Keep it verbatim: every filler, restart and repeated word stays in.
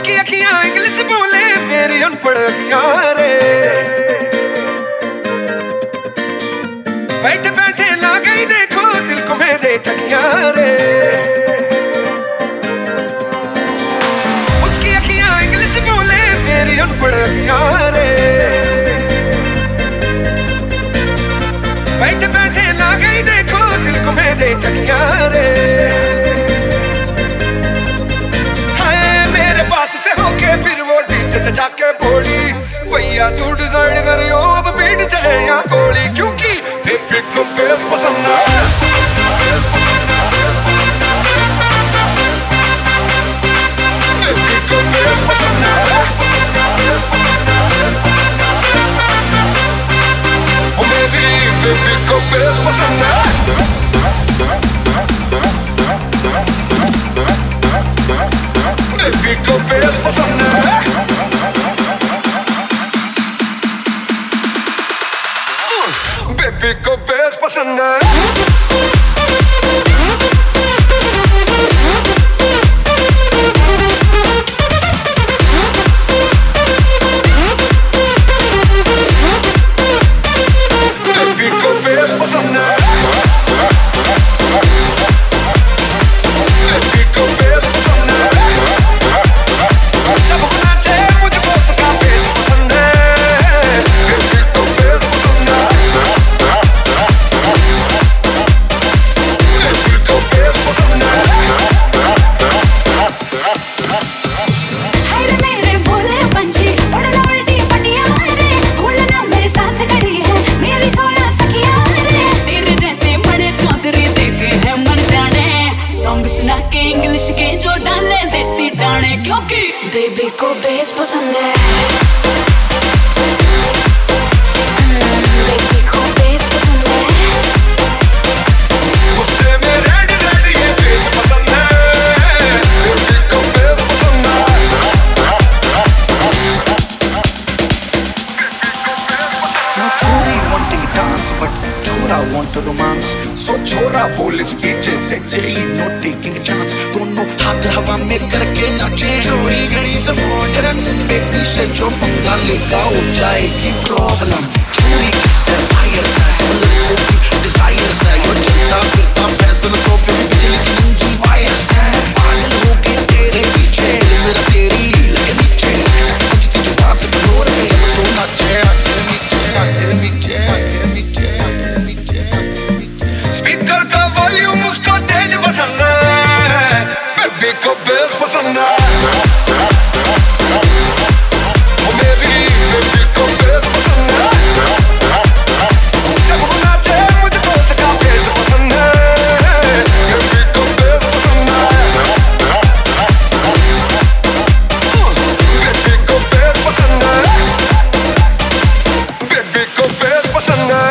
उसकी अखियां इंग्लिश बोले मेरी अनपढ़ अखियां रे। बैठे बैठे ला गई देखो दिल को मेरे ठगियां रे। उसकी अखियां इंग्लिश बोले मेरी अनपढ़ अखियां रे। बैठे बैठे ला गई देखो दिल को मेरे ठगियां रे। फिर वो डीजे से जाके बोली भैया तू डिसाइड करियो अब बीट चले या गोली, क्योंकि बेबी को बेस पसंद है। बेबी को बेस पसंद है। ओ मेरी बेबी को बेस पसंद है। बेबी को बेस पसंद है। बेबी को बेस पसंद है। इंग्लिश के जो डाले देसी डाने, क्योंकि बेबी को बेस पसंद है। बेबी को बेस पसंद है। उससे में रेड रेड ये बेस पसंद है। बेबी को बेस पसंद है। Now छोरी wanting dance but छोरा want romance, so छोरा पुलिस पीछे से जेई no taking chance। दोनों हाथ हवा में करके नाचे, चोरी गई से मॉडर्न बेबी से जो पंगा लेगा हो जाएगी प्रॉब्लम। चोरी से फायर से सब लड़कों की डिजायर से यो चलता फिरता फैशन सो पे बिजली की नंगी वायर से पागल हो गया तेरे पीछे मेरा तेरी लगे नीचे बजती जो बात से फ्लोर पे जब तू नाचे आगे नीचे आगे नीचे आगे नीचे आगे नीचे। स्पीकर का वॉल्यूम उसको तेज पसंद है। बेबी को बेस पसंद है। ओ मेरी बेबी को बेस पसंद है। जब वो नाचे मुझको उसका बेस पसंद है। बेबी को बेस पसंद है। बेबी को बेस पसंद है। बेबी को बेस पसंद है।